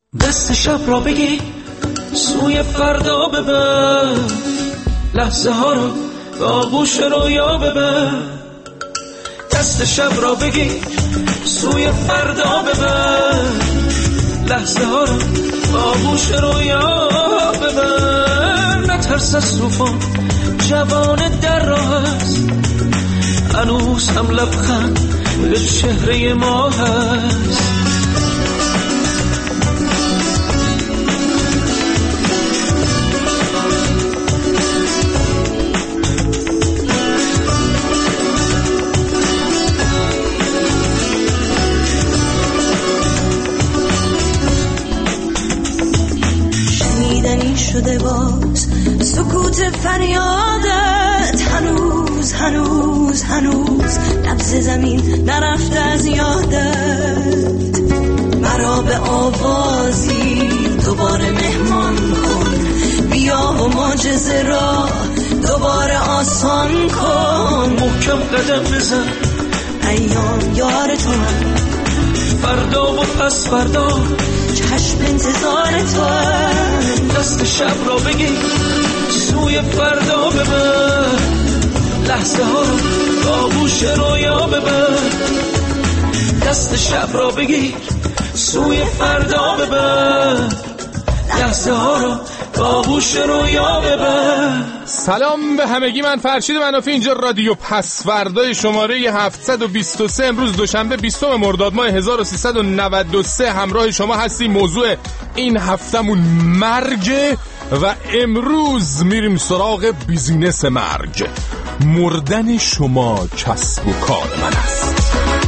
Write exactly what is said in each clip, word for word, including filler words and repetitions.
دست شب را بگی سوی فردا ببر، لحظه ها رو به آغوش رویا ببر. دست شب را بگی سوی فردا ببر، لحظه ها رو به آغوش رویا ببر. نترس از طوفان، جوان در راه است، هنوز هم لبخند به چهره ما هست. شده باز سکوت فریادت، هنوز هنوز هنوز نبض زمین نرفته از یادت. مرا به آوازی دوباره مهمان کن، بیا و معجزه را دوباره آسان کن. محکم قدم بزن، ایام یار تو هم، فردا و پس فردا چشم انتظار تو هم. دست شب را بگی سوی فردا ببر، لحظه ها رو به آغوش رویا ببر. دست شب را بگی سوی فردا ببر، لحظه ها رو به آغوش رویا ببر. سلام به همگی، من فرشید منافی، اینجا رادیو پسوردای شماره هفتصد و بیست و سه. امروز دوشنبه بیستم مرداد ماه هزار و سیصد و نود و سه همراه شما هستیم. موضوع این هفتمون مرگ و امروز میریم سراغ بیزینس مرگ. مردن شما کسب و کار من است.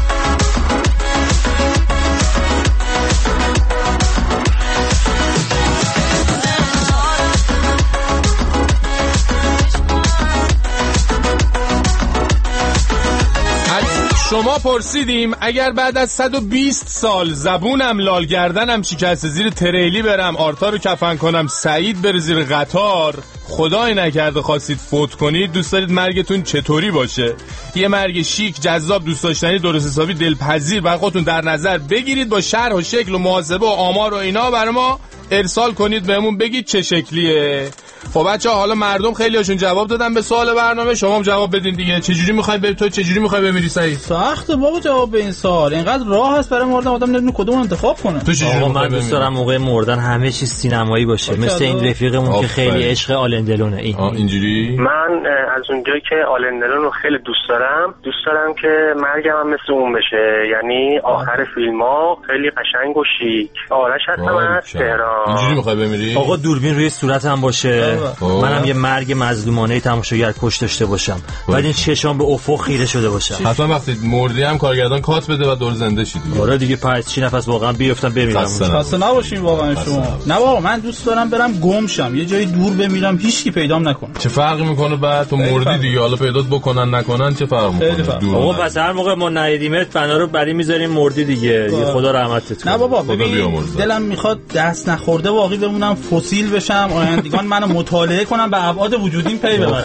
شما پرسیدیم اگر بعد از صد و بیست سال زبونم لال گردنم شکسته زیر تریلی برم، آرتا رو کفن کنم، سعید بره زیر قطار، خدای نکرده خواستید فوت کنید، دوست دارید مرگتون چطوری باشه؟ یه مرگ شیک، جذاب، دوست داشتنی، درست حسابی، دلپذیر برای خودتون در نظر بگیرید. با شرح و شکل و محاسبه و آمار و اینا برای ما ارسال کنید، بهمون بگید چه شکلیه. خب بچه‌ها، حالا مردم خیلی هاشون جواب دادن به سوال برنامه، شما هم جواب بدین دیگه. چه جوری می‌خوای بری تو؟ چه جوری می‌خوای بمیری سعید؟ سخته بابا جواب به این سوال. اینقدر راه هست برای مردن، آدم نمیدونه کدوم انتخاب کنه. تو چه جوری؟ من دوست دارم موقع مردن همه چیز سینمایی باشه، مثل این رفیقمون که خیلی عشق آلندلونه. این اینجوری من از اونجایی که آلندلون رو خیلی دوست دارم، دوست دارم که مرگم هم مثل اون بشه، یعنی آخر فیلم‌ها خیلی قشنگ و شیک. آرش هستم از تهران. اینجوری می‌خوای بمیری؟ آقا دوربین روی صورتم باشه، منم یه مرگ مظلومانه تماشاگر کش داشته باشم، بعد این چشام به افق خیره شده باشه. حتما وقتی مردی هم کارگردان کات بده و دور زنده شید. آره دیگه، پس چی نفس واقعا بیفتم بمیرم. خسته نباشین واقعا شما. نه بابا، من دوست دارم برم گم شم، یه جای دور بمیرم، هیچ کی پیدام نکنه. چه فرقی میکنه بعد تو مردی دیگه، حالا پیدات بکنن نکنن چه فرق میکنه؟ آقا پس هر موقع ما ندیدیمت فنا رو بری میذاریم مردی دیگه. خدا رحمتت کنه. نه بابا، ببین دلم میخواد دست نخورده باقی بمونم، فسیل بشم، آیندگان منو مطالعه کنم، به ابعاد وجودیم پی ببرم.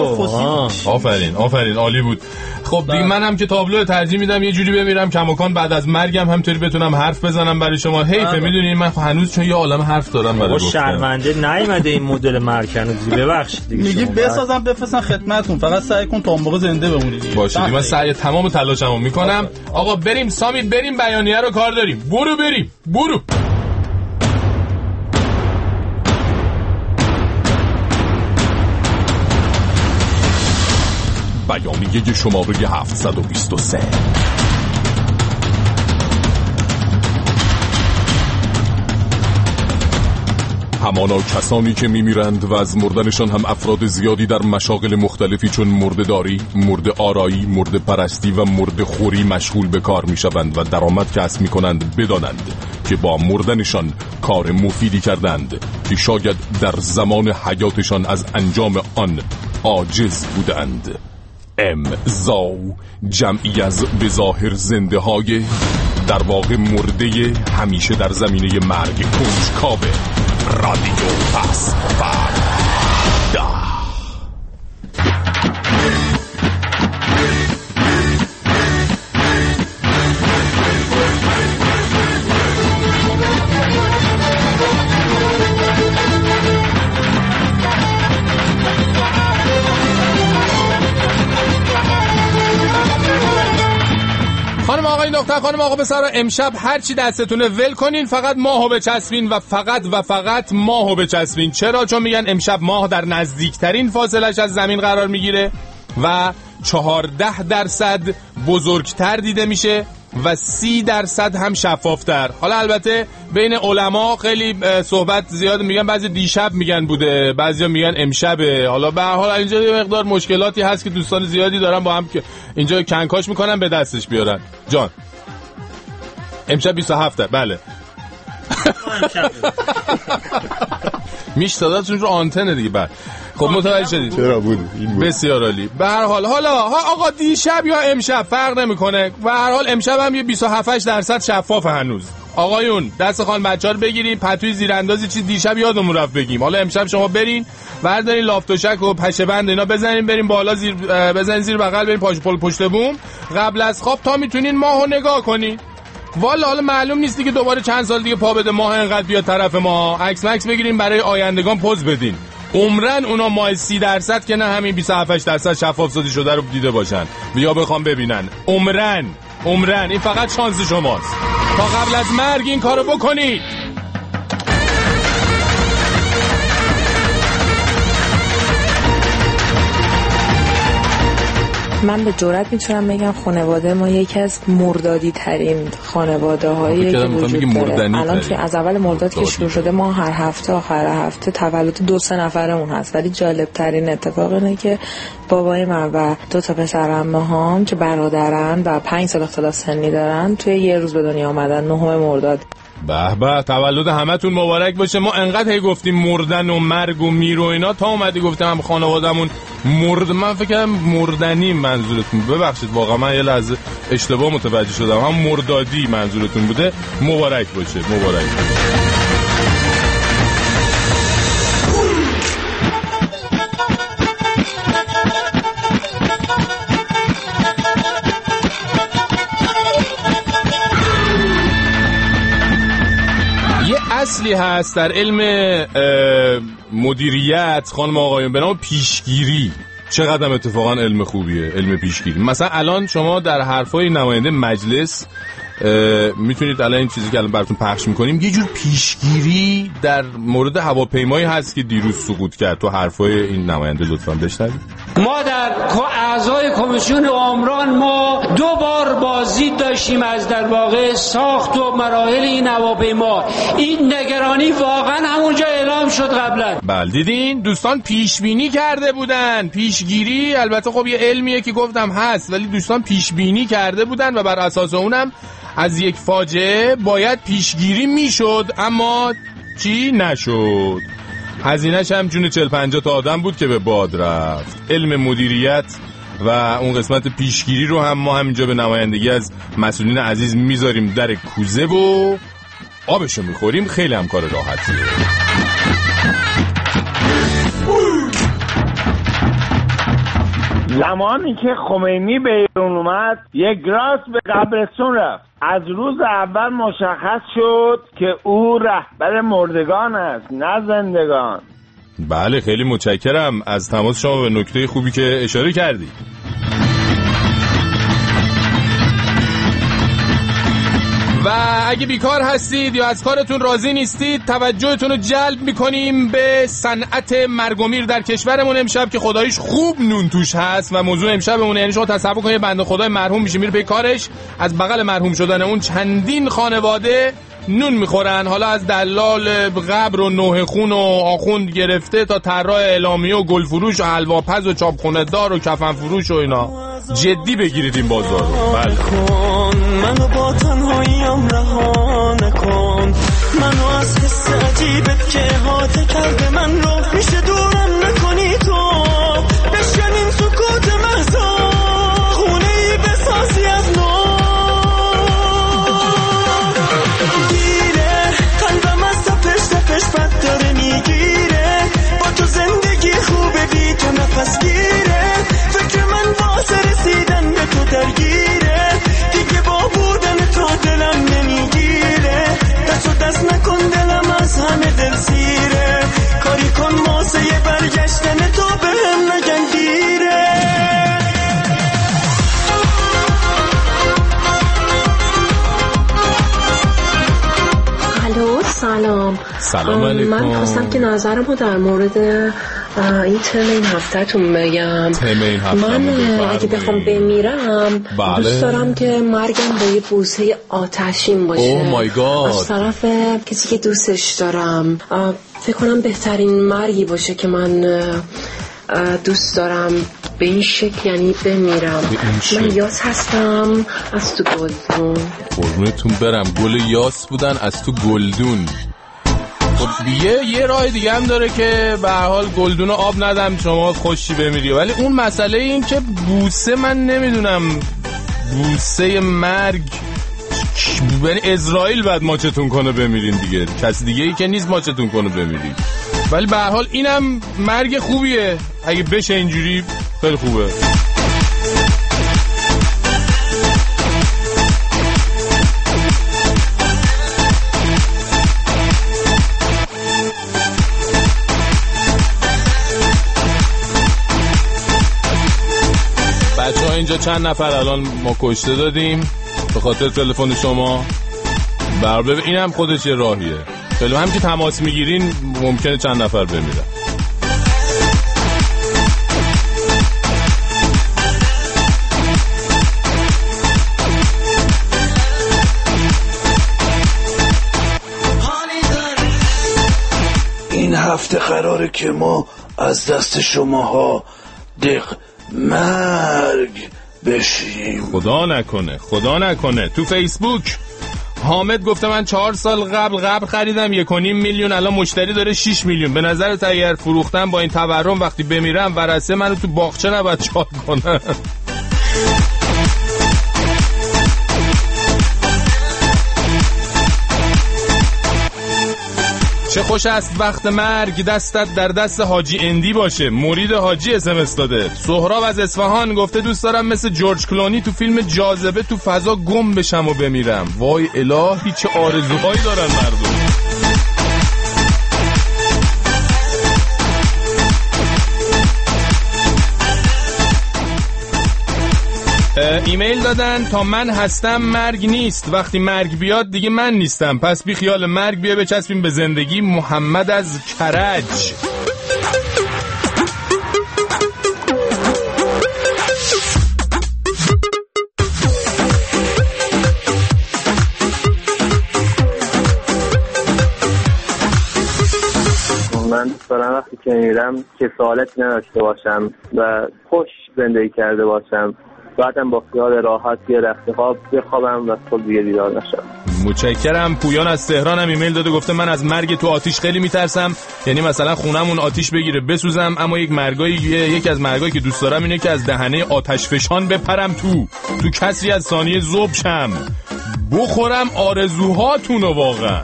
آفرین آفرین، عالی بود. خب دیگه منم که تابلو ترجیح میدم یه جوری بمیرم کماکان بعد از مرگم همطوری بتونم حرف بزنم برای شما. حیفه میدونین من هنوز چون یه عالم حرف دارم برای گفتن. شرمنده نیومده این مدل مرگ هنوز، ببخشید دیگه. میگی بسازم بفرستم خدمتتون، فقط سعی کن تا اون موقع زنده بمونید. باشه من سعی تمام تلاشمو میکنم. آقا بریم سامید، بریم بیانیه رو کار داریم. برو بریم برو. بیانیه شماره هفتصد و بیست و سه. همانا کسانی که میمیرند و از مردنشان هم افراد زیادی در مشاغل مختلفی چون مرده‌داری، مرد آرایی، مرد پرستی و مرد خوری مشغول به کار میشوند و درآمد کسب میکنند، بدانند که با مردنشان کار مفیدی کردند که شاید در زمان حیاتشان از انجام آن عاجز بودند. امضا جمعی از بظاهر زنده های در واقع مرده همیشه در زمینه مرگ کنجکاو رادیو پسورد. دختر خانم آقا پسرا، امشب هر چی دستتونه ول کنین، فقط ماهو بچسبین و فقط و فقط ماهو بچسبین. چرا؟ چون میگن امشب ماه در نزدیکترین فاصلش از زمین قرار میگیره و چهارده درصد بزرگتر دیده میشه و سی درصد هم شفافتر. حالا البته بین علما خیلی صحبت زیاد میگن، بعضی دیشب میگن بوده، بعضیا میگن امشبه. حالا به هر حال اینجا یه مقدار مشکلاتی هست که دوستان زیادی دارن با هم که اینجا کنکاش میکنن به دستش بیارن. جان امشب بیست و هفته. بله میش صداتون رو آنتنه دیگه. بله خب متوجه شدید چرا بود این بود. بسیار عالی. به هر حال حالا آقا دیشب یا امشب فرق نمیکنه، به هر حال امشب هم یه بیست و هفت درصد شفاف هنوز. آقایون دست خان بچه‌ها رو بگیرین، پتوی زیراندازی چیز دیشب یادمون رفت بگیم. حالا امشب شما برین بردارین لاف تشک و پشه بند اینا بزنین، برین بالا زیر بزنین زیر بغل، برین پاش پل پشت بوم قبل از خواب تا میتونین ماهو نگاه کنین. والا حالا معلوم نیستی که دوباره چند سال دیگه پا بده ماه انقدر بیاد طرف ما. عکس مکس بگیرین برای آیندگان پوز بدین. عمرن اونا ماه سی درصد که نه همین بیست و هفت درصد شفاف سازی شده رو دیده باشن یا بخوام ببینن. عمرن عمرن این فقط شانس شماست. تا قبل از مرگ این کارو بکنید. من به جرئت میتونم بگم خانواده ما یکی از مردادی ترین خانواده هایی که وجود داره. الان توی از اول مرداد که شروع شده ما هر هفته آخر هفته تولد دو سه نفرمون هست، ولی جالب ترین اتفاق اینه که بابای من و دو تا پسرعمه هام که برادرن و پنج سال اختلاف سنی دارن توی یه روز به دنیا آمدن، نهم مرداد. به به تولد همتون مبارک باشه. ما انقدر هی گفتیم مردن و مرگ و میر و اینا تا اومدی گفتم هم خانوادمون مرد. من فکر کنم مردنی منظورتون، ببخشید واقعا من یه لحظه اشتباه متوجه شدم، هم مردادی منظورتون بوده. مبارک باشه مبارک باشه. اصلی هست در علم مدیریت خانم آقایون به نام پیشگیری. چقدر اتفاقا علم خوبیه علم پیشگیری. مثلا الان شما در حرفای نماینده مجلس میتونید الان این چیزی که الان براتون پخش میکنیم یه جور پیشگیری در مورد هواپیمایی هست که دیروز سقوط کرد. تو حرفای این نماینده لطفا بشنوید. ما در اعضای کمیسیون عمران ما دو بار بازدید داشتیم از در واقع ساخت و مراحل این هواپیما. این نگرانی واقعا همونجا اعلام شد قبلا. بله دیدین دوستان پیش بینی کرده بودن. پیشگیری البته خب یه علمیه که گفتم هست، ولی دوستان پیش بینی کرده بودن و بر اساس اونم از یک فاجعه باید پیشگیری میشد، اما چی نشد. هزینه‌ش هم جون چهل پنجاه تا آدم بود که به باد رفت. علم مدیریت و اون قسمت پیشگیری رو هم ما همینجا به نمایندگی از مسئولین عزیز میذاریم در کوزه و آبشو میخوریم. خیلی هم کار راحتیه. زمانی که خمینی به ایران اومد یک راست به قبرستون رفت. از روز اول مشخص شد که او رهبر مردگان است نه زندگان. بله خیلی متشکرم از تماس شما به نکته خوبی که اشاره کردی. و اگه بیکار هستید یا از کارتون راضی نیستید توجهتون رو جلب میکنیم به صنعت مرگ و میر در کشورمون امشب که خداییش خوب نون توش هست و موضوع امشبمونه. یعنی شما تصور کنید بنده خدای مرحوم میشه میره پی کارش، از بغل مرحوم شدن اون چندین خانواده نون میخورن. حالا از دلال قبر و نوح خون و آخوند گرفته تا طراح اعلامیه و گل فروش و حلوا پز و چاپخونه دار و کفن فروش و اینا. جدی بگیرید این بازار رو. بله. منو با تنهاییم رها نکن، منو از حس عجیبت که احاطه کرده من رو میشه دورم نکنی تو. بشکنین سکوت محضا خونه ای بسازی از نو. گیره قلبم از تپش تپش بد داره میگیره، با تو زندگی خوبه بی تو نفس گیره. فکر من واسه رسیدن به تو درگیره، دیگه با بودن تو دلم نمیگیره. دست و دست نکن دلم از همه دل سیره. سلام. سلام علیکم. من خواستم که نظرمو در مورد این ترم این هفته‌تون بگم. ترم این هفته من اگه بخوام بمیرم بله. دوست دارم که مرگم با یه بوسه آتشین باشه. اوه مای گاد. از طرف کسی که دوستش دارم. فکر کنم بهترین مرگی باشه که من دوست دارم به این شکل، یعنی بمیرم. من یاس هستم از تو گلدون. قربونتون برم. گل یاس بودن از تو گلدون. خب یه یه راه دیگه هم داره که به هر حال گلدون رو آب ندم شما خوشی بمیری، ولی اون مسئله این که بوسه، من نمیدونم بوسه مرگ، یعنی اسرائیل بعد ماچتون کنه بمیرین دیگه، کسی دیگه ای که نیست ماچتون کنه بمیرین. ولی به هر حال اینم مرگ خوبیه اگه بشه اینجوری، خیلی خوبه. بچه ها اینجا چند نفر الان ما کشته دادیم به خاطر تلفن شما. بر ببین اینم خودش یه راهیه. خیلی هم که تماس میگیرین ممکنه چند نفر بمیرن. این هفته قراره که ما از دست شماها دق مرگ بشیم. خدا نکنه خدا نکنه. تو فیسبوک حامد گفته من چهار سال قبل قبل خریدم یک و نیم میلیون، الان مشتری داره شش میلیون. به نظرت اگر فروختم با این تورم وقتی بمیرم ورثه منو تو باغچه نباید چاک کنن؟ چه خوش است وقت مرگ دستت در دست حاجی اندی باشه. مرید حاجی اس ام اس داده. سهراب از اصفهان گفته دوست دارم مثل جورج کلونی تو فیلم جاذبه تو فضا گم بشم و بمیرم. وای الهی چه آرزوهایی دارن مردم. ایمیل دادن تا من هستم مرگ نیست، وقتی مرگ بیاد دیگه من نیستم، پس بی خیال مرگ بیا بچسبیم به زندگی. محمد از کرج. من دوست دارم وقتی که میرم که سوالتی نداشته باشم و خوش زندگی کرده باشم، بعدم با خیال راحت یه رخت خواب بخوابم و صبح دیگه بیدار نشم. متشکرم. پویان از تهران هم ایمیل داده گفته من از مرگ تو آتیش خیلی میترسم، یعنی مثلا خونمون آتیش بگیره بسوزم، اما یک مرگایی یکی از مرگایی که دوست دارم اینه که از دهنه آتش فشان بپرم تو تو کسری از ثانیه ذوب شم بخورم آرزوهاتونو. واقعا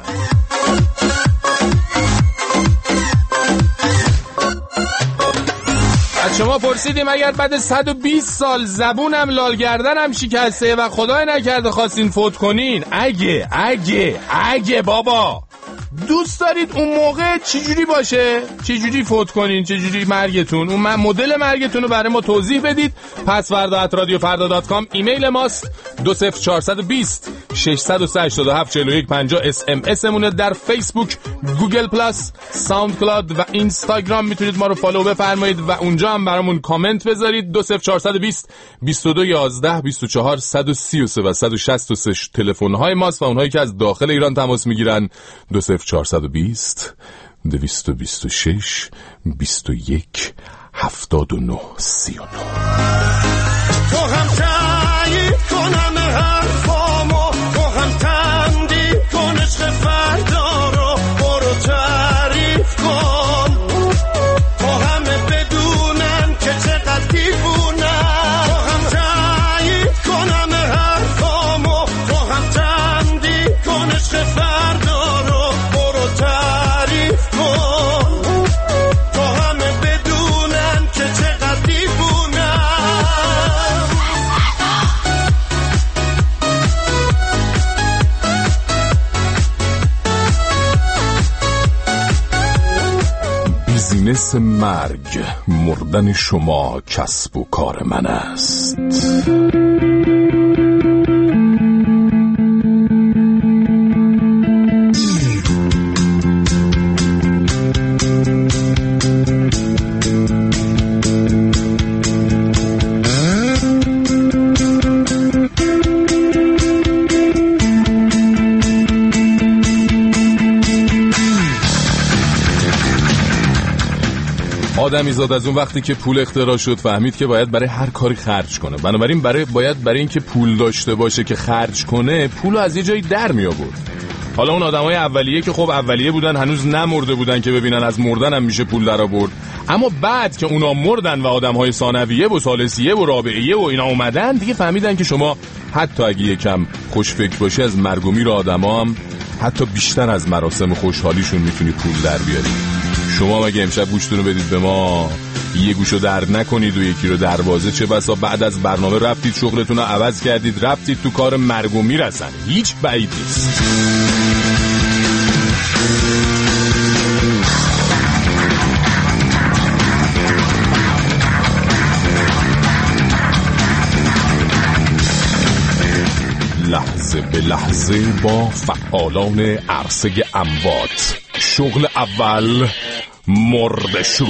از شما پرسیدیم اگر بعد صد و بیست سال زبونم لال گردنم شکسته و خدای نکرده خواستین فوت کنین، اگه اگه اگه بابا دوست دارید اون موقع چجوری باشه، چجوری فوت کنین، چجوری مرگتون، اون مدل مرگتون رو برای ما توضیح بدید. پس فردا ات رادیو فردا دات کام ایمیل ماست. دو صفر چهارصد و بیست ششصد و سه هشتاد و هفت چهل و یک پنجاه اس ام اس مونه. در فیسبوک، گوگل پلاس، ساوند کلاود و اینستاگرام میتونید ما رو فالو بفرمایید و اونجا هم برامون کامنت بذارید. دو صفر چهارصد و بیست بیست و دو یازده بیست و چهار صد و سی و سه و صد و شصت و سه تلفن های ماست و اونهایی که از داخل ایران تماس میگیرن دو صفر چهارصد و بیست دویست و بیست و شش بیست و یک هفتاد و نه سی و نه. تو هم تایید کنم حرفامو، تو هم تمدید کن عشق فردا رو، برو تعریف کن تو همه بدونن که چقدر دیوونم. تو هم تایید کنم حرفامو، تو هم تمدید کن عشق فردا رو، برو تعریف کن تو همه بدونن که چقدر دیوونم. بیزینس مرگ، مردن شما کسب و کار من است. آدمی زاد از اون وقتی که پول اختراع شد فهمید که باید برای هر کاری خرج کنه. بنابراین برای باید برای اینکه پول داشته باشه که خرج کنه، پولو از یه جایی در می آورد. حالا اون آدمای اولیه که خب اولیه بودن، هنوز نمرده بودن که ببینن از مردن هم میشه پول در آورد. اما بعد که اونا مردن و آدمهای ثانویه و ثالثیه و رابعیه و اینا اومدن، دیگه فهمیدن که شما حتی اگه یکم خوش فکر باشی از مرگ و میر آدما هم حتی بیشتر از مراسم خوشحالیشون میتونی پول در بیاری. شما مگه امشب گوشتون رو بدید به ما، یه گوشو درد نکنید و یکی رو دروازه، چه بسا بعد از برنامه رفتید شغلتون رو عوض کردید رفتید تو کار مرگ و میر هستن. هیچ بعید نیست. لحظه به لحظه با فعالان عرصه اموات. شغل اول مرده‌شور.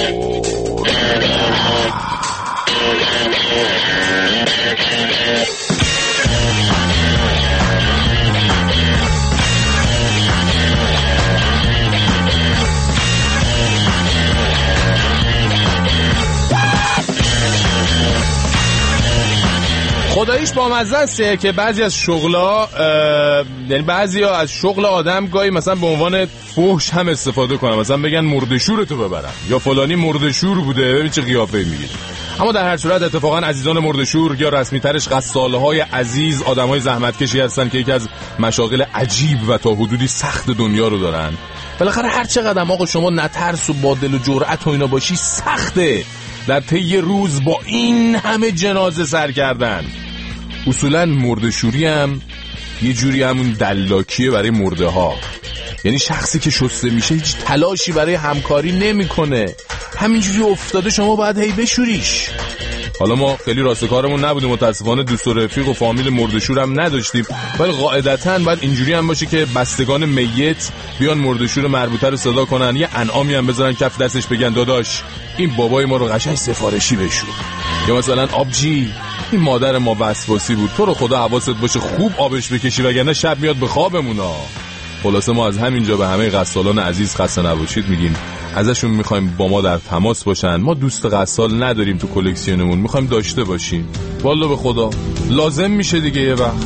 خداییش با مزه است که بعضی از شغلا یعنی بعضی ها از شغل آدم گاهی مثلا به عنوان فحش هم استفاده کنن، مثلا بگن مرده‌شورتو ببرن یا فلانی مرده‌شور بوده، ببین چه قیافه‌ای میگیره. اما در هر صورت اتفاقا عزیزان مرده‌شور یا رسمی ترش غسال‌های عزیز آدمای زحمتکشی هستن که یکی از مشاغل عجیب و تا حدودی سخت دنیا رو دارن. بالاخره هر چقدر آقا شما نترس و با دل و جرأت و اینا باشی، سخته در طی روز با این همه جنازه سر کردن. اصولا مرده‌شوری هم یه جوری همون دلاکیه برای مرده ها. یعنی شخصی که شسته میشه هیچ تلاشی برای همکاری نمیکنه، همینجوری افتاده شما باید هی بشوریش. حالا ما خیلی راستکارمون نبودیم، متاسفانه دوست و رفیق و فامیل مرده‌شور هم نداشتیم، ولی قاعدتاً باید اینجوری هم باشه که بستگان میت بیان مرده‌شور مربوطه رو صدا کنن، یه انعامی هم بذارن کف دستش بگن داداش این بابای ما رو قشنگ سفارشی بشور، یا مثلا آبجی این مادر ما وسواسی بود، تو رو خدا حواست باشه خوب آبش بکشی وگرنه شب میاد به خوابمون ها. خلاصه ما از همینجا به همه غسالان عزیز خسته نباشید میگیم، ازشون میخوایم با ما در تماس باشن. ما دوست غسال نداریم تو کلکسیونمون، میخوایم داشته باشیم. والله به خدا لازم میشه دیگه یه وقت.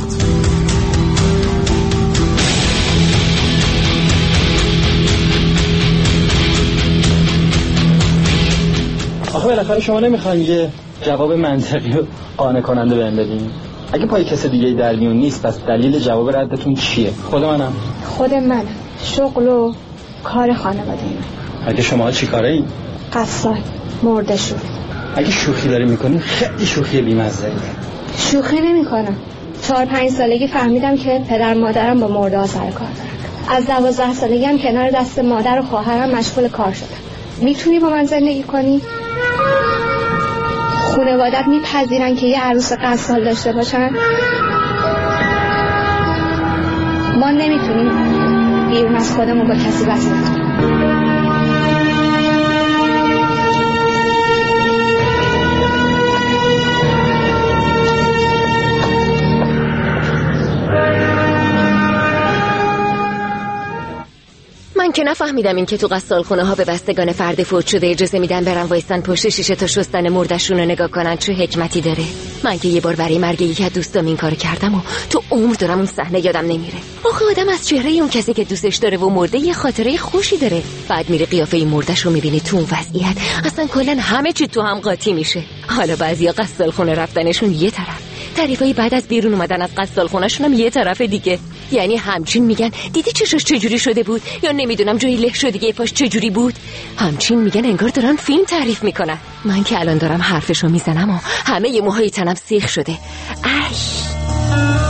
آخه بالاخره شما نمیخواین یه جواب منطقی و قانع کننده بهم بدین؟ اگه پای کس دیگه در میون نیست پس دلیل جواب ردتون چیه؟ خود منم خود منم شغل و کار خانواده من. اگه شما چی کاره این؟ قصال مرده‌شور. اگه شوخی داری میکنی خیلی شوخی بی‌مزه ای. شوخی نمیکنم. چهار پنج سالگی فهمیدم که پدر مادرم با مرده ها سر کار دارن. از دوازده سالگی هم کنار دست مادر و خواهرم مشغول کار شدم. میتونی با من زندگی کنی؟ خانواده‌ات میپذیرن که یه عروس قصال داشته باشن؟ ما نمیتونیم بیرون از خودمون با کسی وصل کنیم. من که نفهمیدم این که تو غسالخونه ها به بستگان فرد فوت شده اجازه میدن برن وایستن پشت شیشه تا شستن مردشون رو نگاه کنن چه حکمتی داره. من که یه بار برای مرگ یکی از دوستام این کار کردم و تو عمر دارم اون صحنه یادم نمیره. آخه آدم از چهره اون کسی که دوستش داره و مرده یه خاطره خوشی داره، بعد میره قیافه این مردش رو میبینی تو اون وضعیت اصلا کلا همه چی تو هم قاطی میشه. حالا بعضیا غسالخونه رفتنشون یه طرف، طریقای بعد از بیرون اومدن از غسالخونه‌شون هم یه طرف دیگه. یعنی همچین میگن دیدی چشاش چجوری شده بود، یا نمیدونم جایی له شده دیگه پاش چجوری بود. همچین میگن انگار دارن فیلم تعریف میکنن. من که الان دارم حرفشو میزنم و همه ی موهای تنم سیخ شده. ای